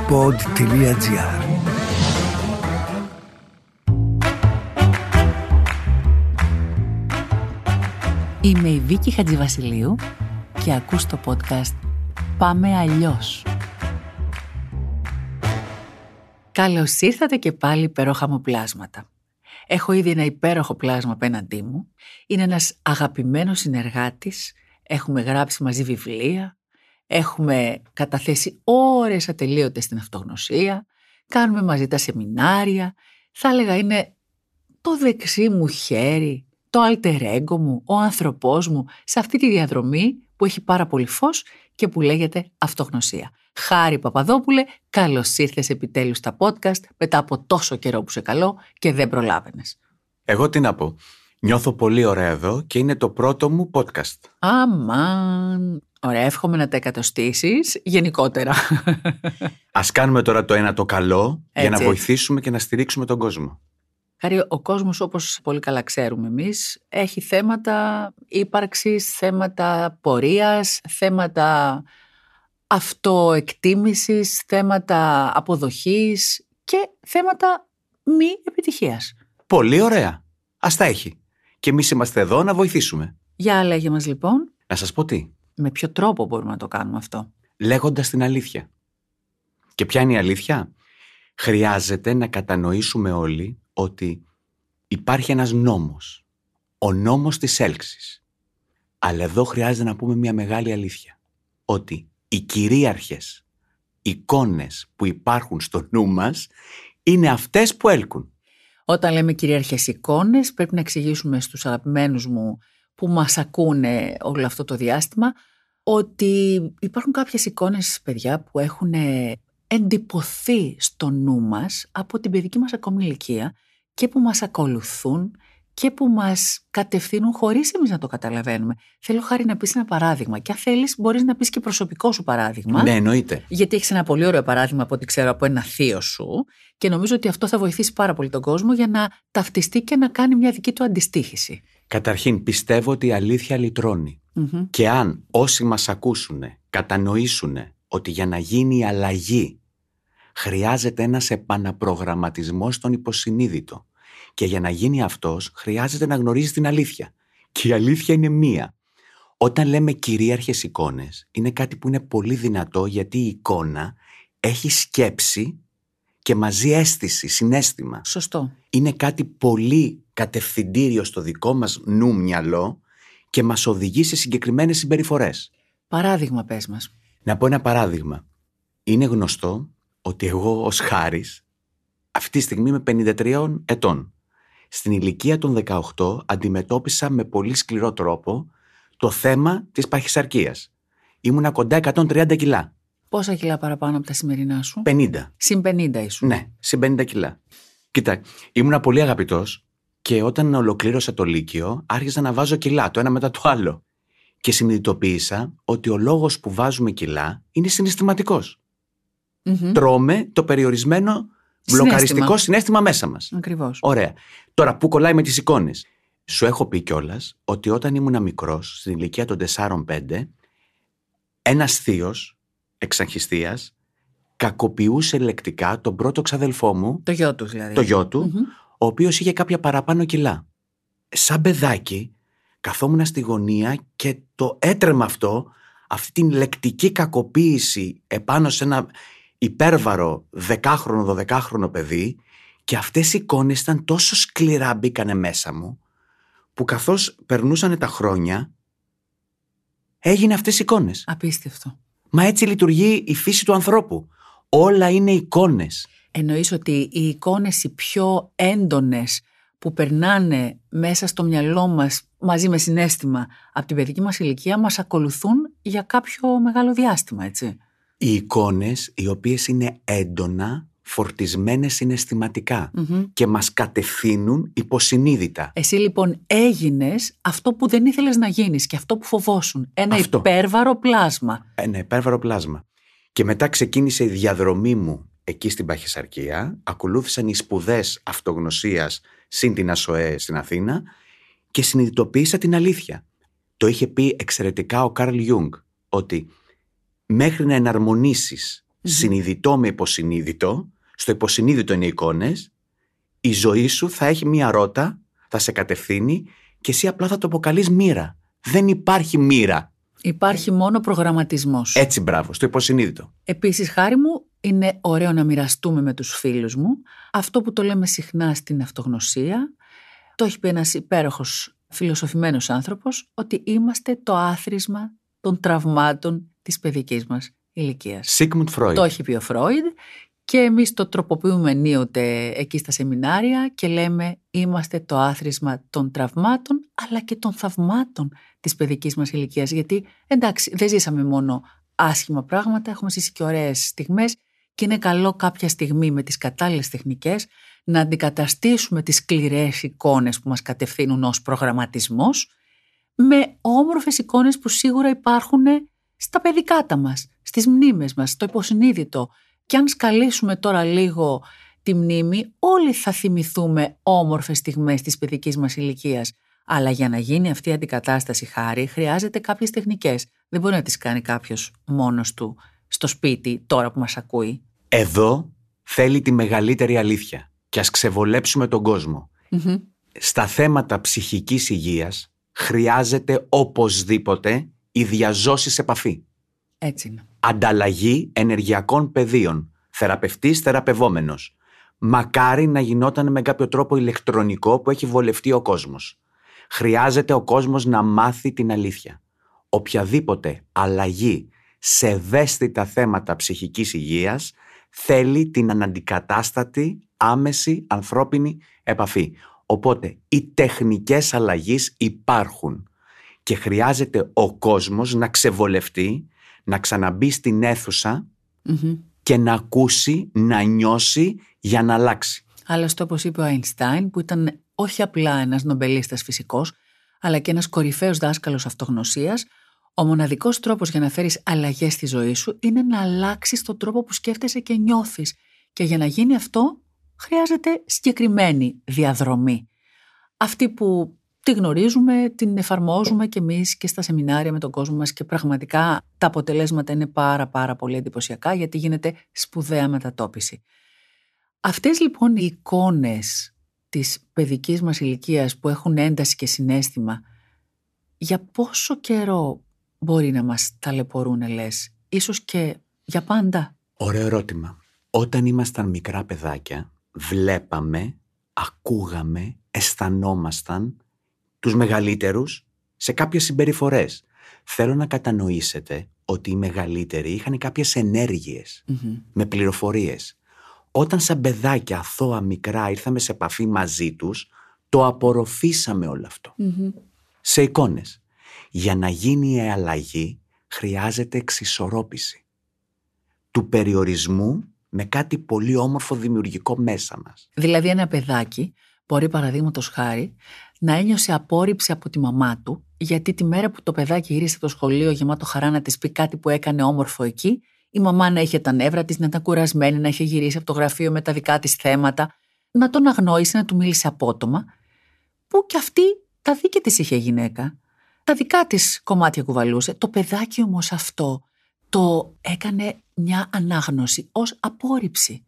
pod.gr. Είμαι η Βίκη Χατζηβασιλείου και ακούς το podcast «Πάμε αλλιώς». Καλώς ήρθατε και πάλι υπέροχα μου πλάσματα. Έχω ήδη ένα υπέροχο πλάσμα απέναντί μου. Είναι ένας αγαπημένος συνεργάτης. Έχουμε γράψει μαζί βιβλία. Έχουμε καταθέσει ώρες ατελείωτες στην αυτογνωσία. Κάνουμε μαζί τα σεμινάρια. Θα έλεγα είναι το δεξί μου χέρι, το alter ego μου, ο άνθρωπός μου σε αυτή τη διαδρομή που έχει πάρα πολύ φως και που λέγεται αυτογνωσία. Χάρη Παπαδόπουλε, καλώς ήρθες επιτέλους στα podcast μετά από τόσο καιρό που σε καλώ και δεν προλάβαινες. Εγώ τι να πω. Νιώθω πολύ ωραία εδώ και είναι το πρώτο μου podcast. Αμάν. Ωραία, εύχομαι να τα εκατοστήσεις γενικότερα. Ας κάνουμε τώρα το ένα το καλό Έτσι. για να βοηθήσουμε και να στηρίξουμε τον κόσμο. Χάρη, ο κόσμος, όπως πολύ καλά ξέρουμε εμείς, έχει θέματα ύπαρξης, θέματα πορείας, θέματα αυτοεκτίμησης, θέματα αποδοχής και θέματα μη επιτυχίας. Πολύ ωραία. Ας τα έχει. Και εμείς είμαστε εδώ να βοηθήσουμε. Για λέγε μας λοιπόν, Να σας πω τι. με ποιο τρόπο μπορούμε να το κάνουμε αυτό. Λέγοντας την αλήθεια. Και ποια είναι η αλήθεια? Χρειάζεται να κατανοήσουμε όλοι ότι υπάρχει ένας νόμος. Ο νόμος της έλξης. Αλλά εδώ χρειάζεται να πούμε μια μεγάλη αλήθεια. Ότι οι κυρίαρχες εικόνες που υπάρχουν στο νου μας είναι αυτές που έλκουν. Όταν λέμε κυρίαρχες εικόνες, πρέπει να εξηγήσουμε στους αγαπημένους μου που μας ακούνε όλο αυτό το διάστημα ότι υπάρχουν κάποιες εικόνες, παιδιά, που έχουν εντυπωθεί στο νου μας από την παιδική μας ακόμη ηλικία και που μας ακολουθούν και που μας κατευθύνουν χωρίς εμείς να το καταλαβαίνουμε. Θέλω, Χάρη, να πεις ένα παράδειγμα και αν θέλεις μπορείς να πεις και προσωπικό σου παράδειγμα. Ναι, εννοείται. Γιατί έχεις ένα πολύ ωραίο παράδειγμα από ό,τι ξέρω από ένα θείο σου και νομίζω ότι αυτό θα βοηθήσει πάρα πολύ τον κόσμο για να ταυτιστεί και να κάνει μια δική του αντιστοίχηση. Καταρχήν, πιστεύω ότι η αλήθεια λυτρώνει. Και αν όσοι μας ακούσουν κατανοήσουν ότι για να γίνει η αλλαγή χρειάζεται ένας επαναπρογραμματισμός στον υποσυνείδητο και για να γίνει αυτός χρειάζεται να γνωρίζεις την αλήθεια. Και η αλήθεια είναι μία. Όταν λέμε κυρίαρχες εικόνες, είναι κάτι που είναι πολύ δυνατό γιατί η εικόνα έχει σκέψη και μαζί αίσθηση, συναίσθημα. Σωστό. Είναι κάτι πολύ κατευθυντήριο στο δικό μας νου μυαλό και μας οδηγεί σε συγκεκριμένες συμπεριφορές. Παράδειγμα πες μας. Να πω ένα παράδειγμα. Είναι γνωστό ότι εγώ ως Χάρης αυτή τη στιγμή είμαι 53 ετών. Στην ηλικία των 18 αντιμετώπισα με πολύ σκληρό τρόπο το θέμα της παχυσαρκίας. Ήμουνα κοντά 130 κιλά. Πόσα κιλά παραπάνω από τα σημερινά σου? 50. Συν 50 ήσουν. Ναι, συν 50 κιλά. Κοίτα, ήμουνα πολύ αγαπητός και όταν ολοκλήρωσα το Λύκειο άρχισα να βάζω κιλά το ένα μετά το άλλο. Και συνειδητοποίησα ότι ο λόγος που βάζουμε κιλά είναι συναισθηματικός. Τρώμε το περιορισμένο μπλοκαριστικό συναίσθημα μέσα μας. Ακριβώς. Ωραία. Τώρα, πού κολλάει με τις εικόνες? Σου έχω πει κιόλας ότι όταν ήμουν μικρός, στην ηλικία των 4-5, ένας θείος εξαγχιστίας κακοποιούσε λεκτικά τον πρώτο ξαδελφό μου, Το γιο του δηλαδή. το γιο του, ο οποίος είχε κάποια παραπάνω κιλά. Σαν παιδάκι, καθόμουν στη γωνία και το έτρεμα αυτό, αυτή την λεκτική κακοποίηση επάνω σε ένα υπέρβαρο 10χρονο, 12χρονο παιδί, και αυτές οι εικόνες ήταν τόσο σκληρά, μπήκανε μέσα μου, που καθώς περνούσαν τα χρόνια, έγινε αυτές οι εικόνες. Απίστευτο. Μα έτσι λειτουργεί η φύση του ανθρώπου. Όλα είναι εικόνες. Εννοείς ότι οι εικόνες οι πιο έντονες που περνάνε μέσα στο μυαλό μας μαζί με συναίσθημα από την παιδική μας ηλικία μας ακολουθούν για κάποιο μεγάλο διάστημα, έτσι. Οι εικόνες οι οποίες είναι έντονα φορτισμένες συναισθηματικά και μας κατευθύνουν υποσυνείδητα. Εσύ λοιπόν έγινες αυτό που δεν ήθελες να γίνεις και αυτό που φοβόσουν. Ένα υπέρβαρο πλάσμα. Ένα υπέρβαρο πλάσμα. Και μετά ξεκίνησε η διαδρομή μου εκεί στην παχυσαρκία. Ακολούθησαν οι σπουδές αυτογνωσίας συν την ΑΣΟΕ στην Αθήνα και συνειδητοποίησα την αλήθεια. Το είχε πει εξαιρετικά ο Καρλ Γιούγκ, ότι μέχρι να εναρμονίσεις συνειδητό με υποσυνείδητο, στο υποσυνείδητο είναι εικόνες, η ζωή σου θα έχει μία ρότα, θα σε κατευθύνει και εσύ απλά θα το αποκαλείς μοίρα. Δεν υπάρχει μοίρα. Υπάρχει μόνο προγραμματισμός. Έτσι, μπράβο, στο υποσυνείδητο. Επίσης, Χάρη μου, είναι ωραίο να μοιραστούμε με τους φίλους μου αυτό που το λέμε συχνά στην αυτογνωσία. Το έχει πει ένας υπέροχος φιλοσοφημένος άνθρωπος, ότι είμαστε το άθροισμα των τραυμάτων της παιδικής μας ηλικίας. Sigmund Freud. Το έχει πει ο Φρόιντ και εμείς το τροποποιούμε ενίοτε εκεί στα σεμινάρια και λέμε είμαστε το άθροισμα των τραυμάτων αλλά και των θαυμάτων της παιδικής μας ηλικίας. Γιατί εντάξει, δεν ζήσαμε μόνο άσχημα πράγματα, έχουμε ζήσει και ωραίες στιγμές και είναι καλό κάποια στιγμή με τις κατάλληλες τεχνικές να αντικαταστήσουμε τις σκληρές εικόνες που μας κατευθύνουν ως προγραμματισμός με όμορφες εικόνες που σίγουρα υπάρχουν στα παιδικάτα μας, στις μνήμες μας, στο υποσυνείδητο. Και αν σκαλίσουμε τώρα λίγο τη μνήμη, όλοι θα θυμηθούμε όμορφες στιγμές της παιδικής μας ηλικίας. Αλλά για να γίνει αυτή η αντικατάσταση, Χάρη, χρειάζεται κάποιες τεχνικές. Δεν μπορεί να τις κάνει κάποιος μόνος του στο σπίτι τώρα που μας ακούει. Εδώ θέλει τη μεγαλύτερη αλήθεια και ας ξεβολέψουμε τον κόσμο. Στα θέματα ψυχικής υγείας χρειάζεται οπωσδήποτε η διαζώσης επαφή. Έτσι είναι. Ανταλλαγή ενεργειακών πεδίων. Θεραπευτής, θεραπευόμενος. Μακάρι να γινόταν με κάποιο τρόπο ηλεκτρονικό που έχει βολευτεί ο κόσμος. Χρειάζεται ο κόσμος να μάθει την αλήθεια. Οποιαδήποτε αλλαγή σε ευαίσθητα θέματα ψυχικής υγείας θέλει την αναντικατάστατη, άμεση, ανθρώπινη επαφή. Οπότε οι τεχνικές αλλαγής υπάρχουν και χρειάζεται ο κόσμος να ξεβολευτεί, να ξαναμπεί στην αίθουσα και να ακούσει, να νιώσει για να αλλάξει. Άλλωστε, όπως είπε ο Αϊνστάιν, που ήταν όχι απλά ένας νομπελίστας φυσικός, αλλά και ένας κορυφαίος δάσκαλος αυτογνωσίας, ο μοναδικός τρόπος για να φέρεις αλλαγές στη ζωή σου είναι να αλλάξεις τον τρόπο που σκέφτεσαι και νιώθεις. Και για να γίνει αυτό, χρειάζεται συγκεκριμένη διαδρομή. Αυτή που τη γνωρίζουμε, την εφαρμόζουμε κι εμείς και στα σεμινάρια με τον κόσμο μας και πραγματικά τα αποτελέσματα είναι πάρα πολύ εντυπωσιακά γιατί γίνεται σπουδαία μετατόπιση. Αυτές λοιπόν οι εικόνες της παιδικής μας ηλικίας που έχουν ένταση και συναίσθημα, για πόσο καιρό μπορεί να μας ταλαιπωρούν, λες, ίσως και για πάντα? Ωραίο ερώτημα. Όταν ήμασταν μικρά παιδάκια, βλέπαμε, ακούγαμε, αισθανόμασταν τους μεγαλύτερους σε κάποιες συμπεριφορές. Θέλω να κατανοήσετε ότι οι μεγαλύτεροι είχαν κάποιες ενέργειες με πληροφορίες. Όταν σαν παιδάκια αθώα μικρά ήρθαμε σε επαφή μαζί τους, το απορροφήσαμε όλο αυτό. Σε εικόνες. Για να γίνει η αλλαγή χρειάζεται εξισορρόπηση του περιορισμού με κάτι πολύ όμορφο δημιουργικό μέσα μας. Δηλαδή ένα παιδάκι μπορεί, παραδείγματος χάρη, να ένιωσε απόρριψη από τη μαμά του, γιατί τη μέρα που το παιδάκι γύρισε από το σχολείο γεμάτο χαρά να της πει κάτι που έκανε όμορφο εκεί, η μαμά να είχε τα νεύρα της, να ήταν κουρασμένη, να είχε γυρίσει από το γραφείο με τα δικά της θέματα, να τον αγνόησε, να του μίλησε απότομα, που κι αυτή τα δίκαια της είχε γυναίκα, τα δικά της κομμάτια κουβαλούσε. Το παιδάκι όμως αυτό το έκανε μια ανάγνωση ως απόρριψη,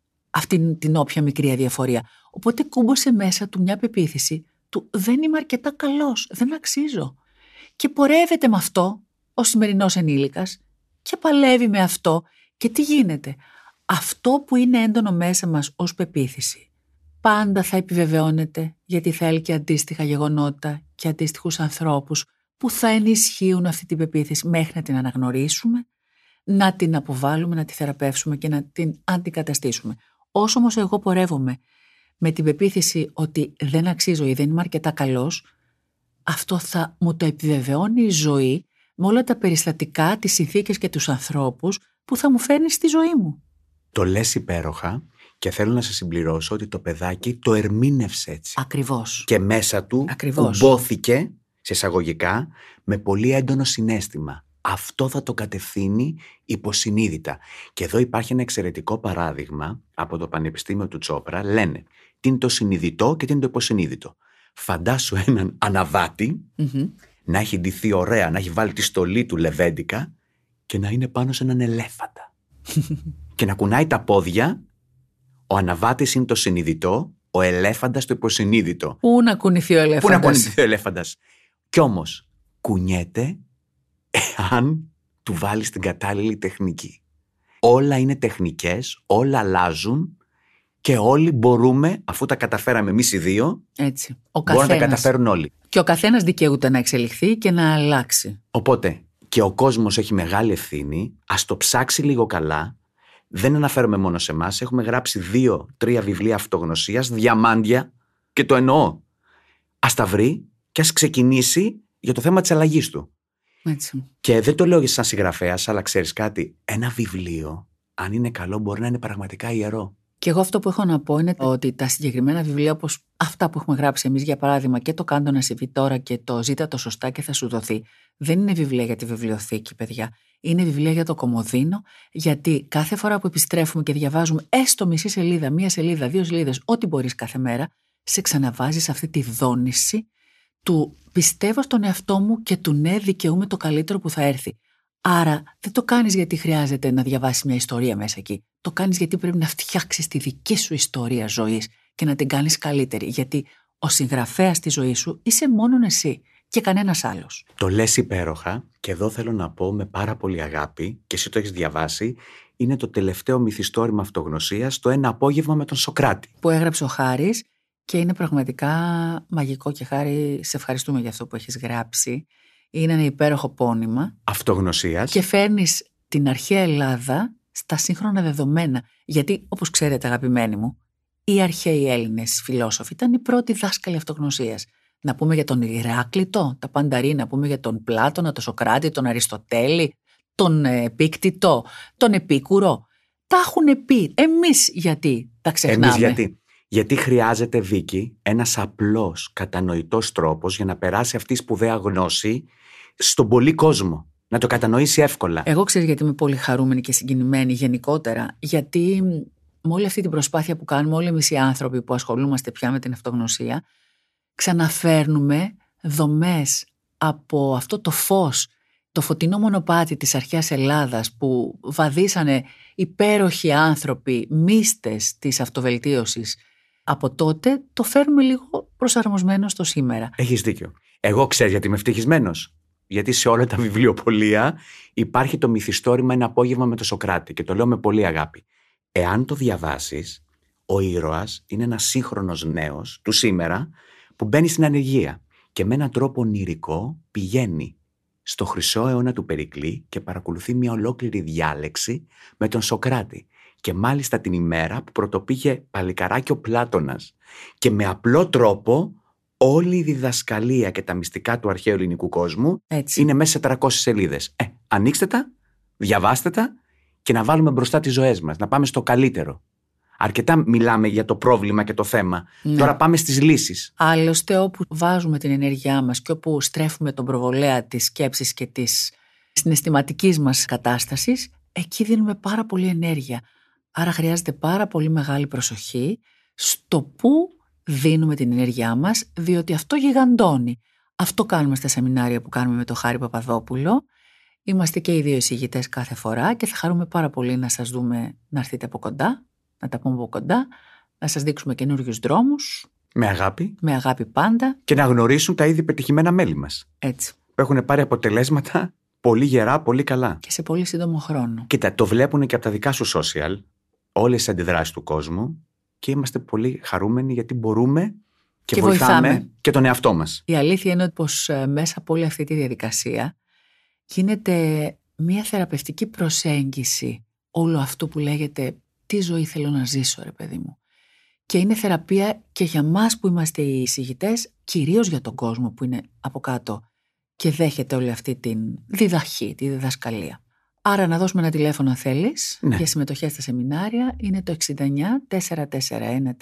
αυτή την όποια μικρή αδιαφορία. Οπότε κούμπωσε μέσα του μια πεποίθηση του δεν είμαι αρκετά καλός, δεν αξίζω. Και πορεύεται με αυτό ο σημερινός ενήλικας και παλεύει με αυτό. Και τι γίνεται? Αυτό που είναι έντονο μέσα μας ως πεποίθηση πάντα θα επιβεβαιώνεται, γιατί θέλει και αντίστοιχα γεγονότα και αντίστοιχους ανθρώπους που θα ενισχύουν αυτή την πεποίθηση μέχρι να την αναγνωρίσουμε, να την αποβάλουμε, να τη θεραπεύσουμε και να την αντικαταστήσουμε. Όσο όμως εγώ πορεύομαι με την πεποίθηση ότι δεν αξίζω ή δεν είμαι αρκετά καλός, αυτό θα μου το επιβεβαιώνει η ζωή με όλα τα περιστατικά, τις συνθήκες και τους ανθρώπους που θα μου φέρνει στη ζωή μου. Το λες υπέροχα και θέλω να σε συμπληρώσω ότι το παιδάκι το ερμήνευσε έτσι. Ακριβώς. Και μέσα του κουμπόθηκε, σε εισαγωγικά, με πολύ έντονο συναίσθημα. Αυτό θα το κατευθύνει υποσυνείδητα. Και εδώ υπάρχει ένα εξαιρετικό παράδειγμα από το Πανεπιστήμιο του Τσόπρα. Λένε τι είναι το συνειδητό και τι είναι το υποσυνείδητο. Φαντάσου έναν αναβάτη να έχει ντυθεί ωραία, να έχει βάλει τη στολή του λεβέντικα και να είναι πάνω σε έναν ελέφαντα. Και να κουνάει τα πόδια, ο αναβάτης είναι το συνειδητό, ο ελέφαντας το υποσυνείδητο. Πού να κουνηθεί ο ελέφαντας. Κι όμως κουνιέται εάν του βάλεις την κατάλληλη τεχνική. Όλα είναι τεχνικές, όλα αλλάζουν και όλοι μπορούμε, αφού τα καταφέραμε εμείς οι δύο, έτσι, μπορούν να τα καταφέρουν όλοι. Και ο καθένας δικαιούται να εξελιχθεί και να αλλάξει. Οπότε και ο κόσμος έχει μεγάλη ευθύνη, ας το ψάξει λίγο καλά. Δεν αναφέρομαι μόνο σε εμάς, έχουμε γράψει 2-3 βιβλία αυτογνωσίας, διαμάντια, και το εννοώ. Ας τα βρει και ας ξεκινήσει για το θέμα της αλλαγής του. Έτσι. Και δεν το λέω σαν συγγραφέας, αλλά ξέρεις κάτι, ένα βιβλίο, αν είναι καλό, μπορεί να είναι πραγματικά ιερό. Και εγώ αυτό που έχω να πω είναι ότι τα συγκεκριμένα βιβλία, όπως αυτά που έχουμε γράψει εμείς, για παράδειγμα, και το «Κάντο να συμβεί τώρα» και το «Ζήτα το σωστά και θα σου δοθεί», δεν είναι βιβλία για τη βιβλιοθήκη, παιδιά. Είναι βιβλία για το κομοδίνο, γιατί κάθε φορά που επιστρέφουμε και διαβάζουμε έστω μισή σελίδα, 1 σελίδα, 2 σελίδες, ό,τι μπορείς κάθε μέρα, σε ξαναβάζει σε αυτή τη δόνηση του πιστεύω στον εαυτό μου και του ναι, δικαιούμαι το καλύτερο που θα έρθει. Άρα δεν το κάνεις γιατί χρειάζεται να διαβάσεις μια ιστορία μέσα εκεί. Το κάνεις γιατί πρέπει να φτιάξεις τη δική σου ιστορία ζωής και να την κάνεις καλύτερη. Γιατί ο συγγραφέας της ζωής σου είσαι μόνον εσύ και κανένας άλλος. Το λες υπέροχα και εδώ θέλω να πω με πάρα πολύ αγάπη, και εσύ το έχεις διαβάσει, είναι το τελευταίο μυθιστόρημα αυτογνωσίας, το «Ένα απόγευμα με τον Σοκράτη». Που έγραψε ο Χάρης και είναι πραγματικά μαγικό, και Χάρη, σε ευχαριστούμε για αυτό που έχεις γράψει. Είναι ένα υπέροχο πόνημα αυτογνωσίας και φέρνεις την αρχαία Ελλάδα στα σύγχρονα δεδομένα. Γιατί, όπως ξέρετε, αγαπημένοι μου, οι αρχαίοι Έλληνες φιλόσοφοι ήταν οι πρώτοι δάσκαλοι αυτογνωσίας. Να πούμε για τον Ηράκλειτο, τα Πανταρή, να πούμε για τον Πλάτωνα, τον Σοκράτη, τον Αριστοτέλη, τον Επίκτητο, τον Επίκουρο. Τα έχουν πει. Εμείς γιατί τα ξεχνάμε? Γιατί χρειάζεται, Βίκη, ένας απλός κατανοητός τρόπος για να περάσει αυτή η σπουδαία γνώση στον πολύ κόσμο. Να το κατανοήσει εύκολα. Εγώ ξέρω γιατί είμαι πολύ χαρούμενη και συγκινημένη γενικότερα. Γιατί με όλη αυτή την προσπάθεια που κάνουμε όλοι εμείς οι άνθρωποι που ασχολούμαστε πια με την αυτογνωσία, ξαναφέρνουμε δομές από αυτό το φως, το φωτεινό μονοπάτι της αρχαίας Ελλάδας που βαδίσανε υπέροχοι άνθρωποι, μύστες της αυτοβελτίωσης. Από τότε το φέρνουμε λίγο προσαρμοσμένο στο σήμερα. Έχεις δίκιο. Εγώ ξέρω γιατί είμαι ευτυχισμένος. Γιατί σε όλα τα βιβλιοπωλεία υπάρχει το μυθιστόρημα «Ένα απόγευμα με τον Σοκράτη», και το λέω με πολύ αγάπη. Εάν το διαβάσεις, ο ήρωας είναι ένας σύγχρονος νέος του σήμερα που μπαίνει στην ανεργία και με έναν τρόπο ονειρικό πηγαίνει στο χρυσό αιώνα του Περικλή και παρακολουθεί μια ολόκληρη διάλεξη με τον Σοκράτη. Και μάλιστα την ημέρα που πρωτοπήγε παλικαράκι ο Πλάτωνας. Και με απλό τρόπο όλη η διδασκαλία και τα μυστικά του αρχαίου ελληνικού κόσμου είναι μέσα σε 300 σελίδες. Ανοίξτε τα, διαβάστε τα και να βάλουμε μπροστά τις ζωές μας, να πάμε στο καλύτερο. Αρκετά μιλάμε για το πρόβλημα και το θέμα. Ναι. Τώρα πάμε στις λύσεις. Άλλωστε, όπου βάζουμε την ενέργειά μας και όπου στρέφουμε τον προβολέα της σκέψης και της συναισθηματικής μας κατάστασης, εκεί δίνουμε πάρα πολύ ενέργεια. Άρα χρειάζεται πάρα πολύ μεγάλη προσοχή στο πού δίνουμε την ενέργειά μας, διότι αυτό γιγαντώνει. Αυτό κάνουμε στα σεμινάρια που κάνουμε με τον Χάρη Παπαδόπουλο. Είμαστε και οι δύο εισηγητές κάθε φορά και θα χαρούμε πάρα πολύ να σας δούμε, να έρθετε από κοντά, να τα πούμε από κοντά, να σας δείξουμε καινούριους δρόμους. Με αγάπη. Με αγάπη πάντα. Και να γνωρίσουν τα ήδη πετυχημένα μέλη μας. Έτσι. Που έχουν πάρει αποτελέσματα πολύ γερά, πολύ καλά. Και σε πολύ σύντομο χρόνο. Κοίτα, το βλέπουν και από τα δικά σου social, όλες τις αντιδράσεις του κόσμου, και είμαστε πολύ χαρούμενοι γιατί μπορούμε και βοηθάμε και τον εαυτό μας. Η αλήθεια είναι πως μέσα από όλη αυτή τη διαδικασία γίνεται μια θεραπευτική προσέγγιση όλου αυτού που λέγεται «Τι ζωή θέλω να ζήσω, ρε παιδί μου». Και είναι θεραπεία και για μας που είμαστε οι εισηγητές, κυρίως για τον κόσμο που είναι από κάτω και δέχεται όλη αυτή τη διδαχή, τη διδασκαλία. Άρα να δώσουμε ένα τηλέφωνο αν θέλεις, ναι, για συμμετοχές στα σεμινάρια. Είναι το 69 441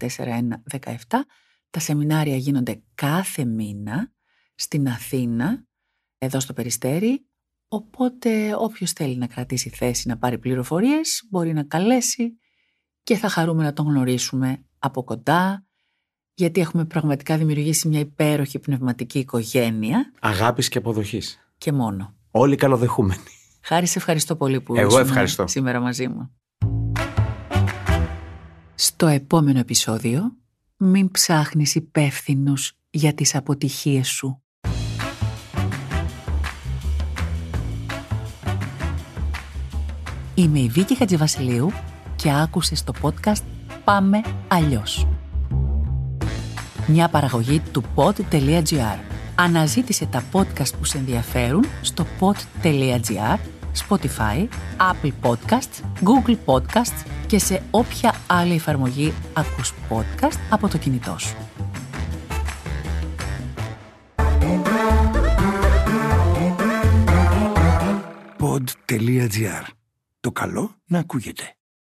441 17. Τα σεμινάρια γίνονται κάθε μήνα στην Αθήνα, εδώ στο Περιστέρι. Οπότε όποιος θέλει να κρατήσει θέση, να πάρει πληροφορίες, μπορεί να καλέσει και θα χαρούμε να τον γνωρίσουμε από κοντά, γιατί έχουμε πραγματικά δημιουργήσει μια υπέροχη πνευματική οικογένεια. Αγάπης και αποδοχής. Και μόνο. Όλοι καλοδεχούμενοι. Χάρη, σε ευχαριστώ πολύ που ήσουν σήμερα μαζί μου. Στο επόμενο επεισόδιο, μην ψάχνεις υπεύθυνους για τις αποτυχίες σου. Είμαι η Βίκη Χατζηβασιλείου και άκουσες το podcast «Πάμε αλλιώς». Μια παραγωγή του pod.gr. Αναζήτησε τα podcast που σε ενδιαφέρουν στο pod.gr, Spotify, Apple Podcasts, Google Podcasts και σε όποια άλλη εφαρμογή ακούς podcast από το κινητό σου. Pod.gr. Το καλό να ακούγεται.